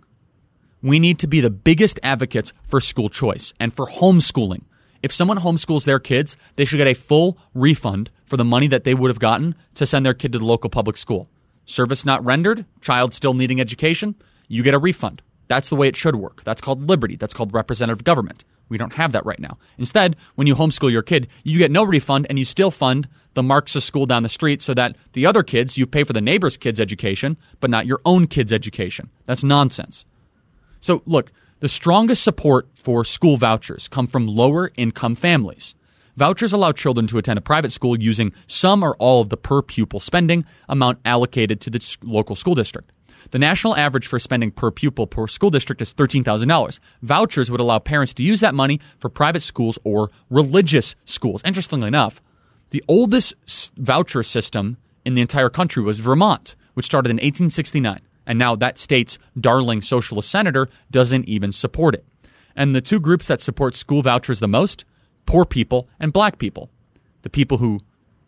Speaker 2: We need to be the biggest advocates for school choice and for homeschooling. If someone homeschools their kids, they should get a full refund for the money that they would have gotten to send their kid to the local public school. Service not rendered, child still needing education, you get a refund. That's the way it should work. That's called liberty. That's called representative government. We don't have that right now. Instead, when you homeschool your kid, you get no refund and you still fund the Marxist school down the street so that the other kids, you pay for the neighbor's kid's education, but not your own kid's education. That's nonsense. So look, the strongest support for school vouchers come from lower income families. Vouchers allow children to attend a private school using some or all of the per pupil spending amount allocated to the local school district. The national average for spending per pupil per school district is thirteen thousand dollars. Vouchers would allow parents to use that money for private schools or religious schools. Interestingly enough, the oldest voucher system in the entire country was Vermont, which started in eighteen sixty-nine. And now that state's darling socialist senator doesn't even support it. And the two groups that support school vouchers the most, poor people and black people. The people who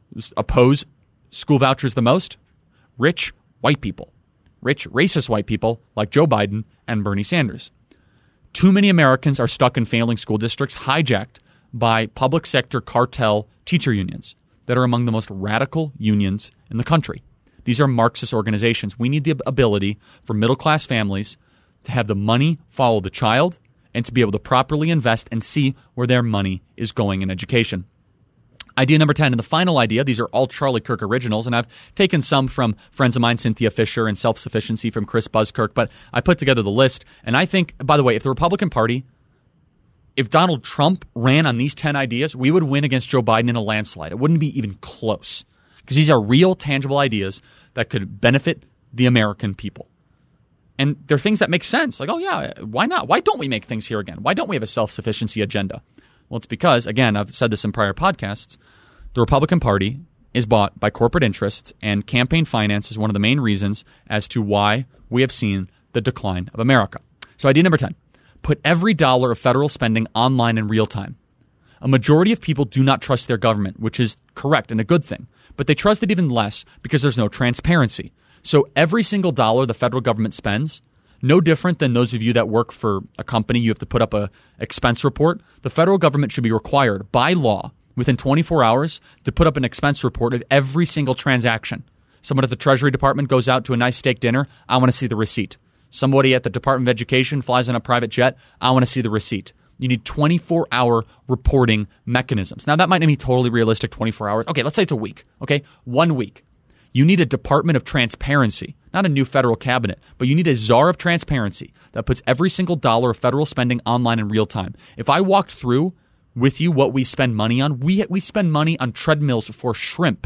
Speaker 2: oppose school vouchers the most, rich white people. Rich, racist white people like Joe Biden and Bernie Sanders. Too many Americans are stuck in failing school districts hijacked by public sector cartel teacher unions that are among the most radical unions in the country. These are Marxist organizations. We need the ability for middle-class families to have the money follow the child and to be able to properly invest and see where their money is going in education. Idea number ten, and the final idea, these are all Charlie Kirk originals, and I've taken some from friends of mine, Cynthia Fisher, and Self-Sufficiency from Chris Buzzkirk, but I put together the list, and I think, by the way, if the Republican Party, if Donald Trump ran on these ten ideas, we would win against Joe Biden in a landslide. It wouldn't be even close, because these are real, tangible ideas that could benefit the American people. And they're things that make sense. Like, oh, yeah, why not? Why don't we make things here again? Why don't we have a self-sufficiency agenda? Well, it's because, again, I've said this in prior podcasts, the Republican Party is bought by corporate interests, and campaign finance is one of the main reasons as to why we have seen the decline of America. So idea number ten, put every dollar of federal spending online in real time. A majority of people do not trust their government, which is correct and a good thing, but they trust it even less because there's no transparency. So every single dollar the federal government spends, no different than those of you that work for a company, you have to put up a expense report. The federal government should be required by law within twenty-four hours to put up an expense report of every single transaction. Someone at the Treasury Department goes out to a nice steak dinner. I want to see the receipt. Somebody at the Department of Education flies on a private jet. I want to see the receipt. You need twenty-four hour reporting mechanisms. Now, that might not be totally realistic, twenty-four hours. Okay, let's say it's a week. Okay, one week. You need a Department of Transparency, not a new federal cabinet, but you need a czar of transparency that puts every single dollar of federal spending online in real time. If I walked through with you what we spend money on, we we spend money on treadmills for shrimp.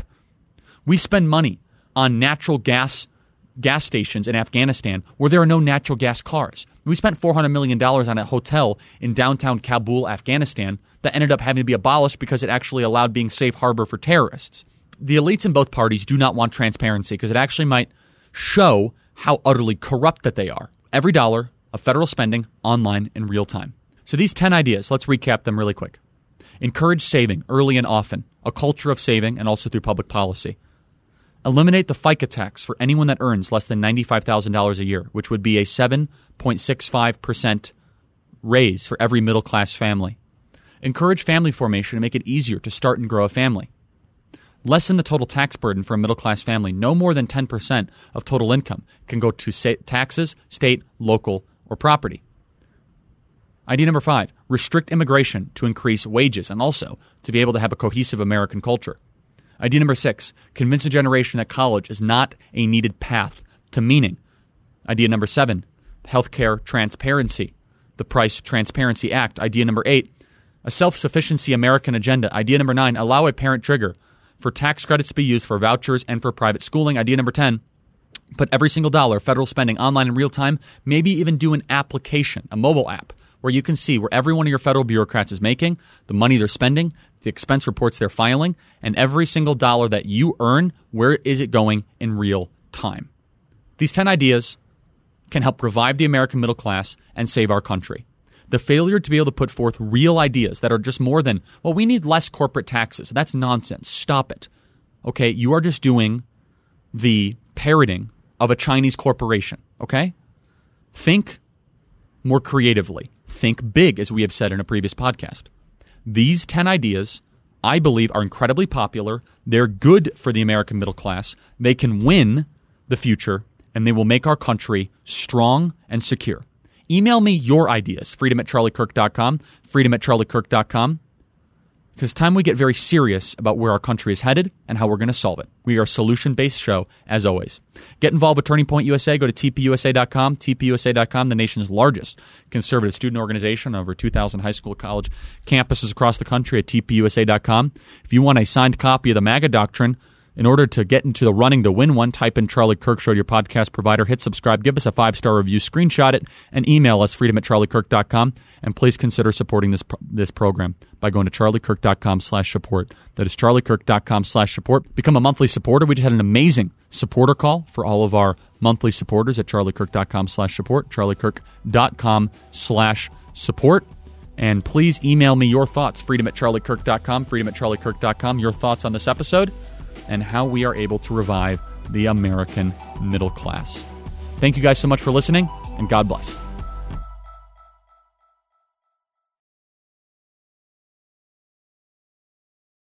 Speaker 2: We spend money on natural gas gas stations in Afghanistan where there are no natural gas cars. We spent four hundred million dollars on a hotel in downtown Kabul, Afghanistan, that ended up having to be abolished because it actually allowed being safe harbor for terrorists. The elites in both parties do not want transparency because it actually might show how utterly corrupt that they are. Every dollar of federal spending online in real time. So these ten ideas, let's recap them really quick. Encourage saving early and often, a culture of saving, and also through public policy. Eliminate the FICA tax for anyone that earns less than ninety-five thousand dollars a year, which would be a seven point six five percent raise for every middle-class family. Encourage family formation and make it easier to start and grow a family. Lessen the total tax burden for a middle-class family. No more than ten percent of total income can go to sa- taxes, state, local, or property. Idea number five, restrict immigration to increase wages and also to be able to have a cohesive American culture. Idea number six, convince a generation that college is not a needed path to meaning. Idea number seven, healthcare transparency, the Price Transparency Act. Idea number eight, a self-sufficiency American agenda. Idea number nine, allow a parent trigger for tax credits to be used for vouchers and for private schooling. Idea number ten, put every single dollar of federal spending online in real time, maybe even do an application, a mobile app, where you can see where every one of your federal bureaucrats is making, the money they're spending, the expense reports they're filing, and every single dollar that you earn, where is it going in real time? These ten ideas can help revive the American middle class and save our country. The failure to be able to put forth real ideas that are just more than, well, we need less corporate taxes. That's nonsense. Stop it. Okay, you are just doing the parroting of a Chinese corporation, okay? Think more creatively. Think big, as we have said in a previous podcast. These ten ideas, I believe, are incredibly popular. They're good for the American middle class. They can win the future, and they will make our country strong and secure. Email me your ideas, freedom at charlie kirk dot com, freedom at charlie kirk dot com, because it's time we get very serious about where our country is headed and how we're going to solve it. We are a solution-based show, as always. Get involved with Turning Point U S A. Go to T P U S A dot com, T P U S A dot com, the nation's largest conservative student organization, over two thousand high school, college campuses across the country at T P U S A dot com. If you want a signed copy of the MAGA Doctrine, in order to get into the running to win one, type in Charlie Kirk Show to your podcast provider, hit subscribe, give us a five-star review, screenshot it, and email us, freedom at charlie kirk dot com. And please consider supporting this this program by going to charlie kirk dot com slash support. That is charlie kirk dot com slash support. Become a monthly supporter. We just had an amazing supporter call for all of our monthly supporters at charlie kirk dot com slash support, charlie kirk dot com slash support. And please email me your thoughts, freedom at charlie kirk dot com, freedom at charlie kirk dot com, your thoughts on this episode and how we are able to revive the American middle class. Thank you guys so much for listening, and God bless.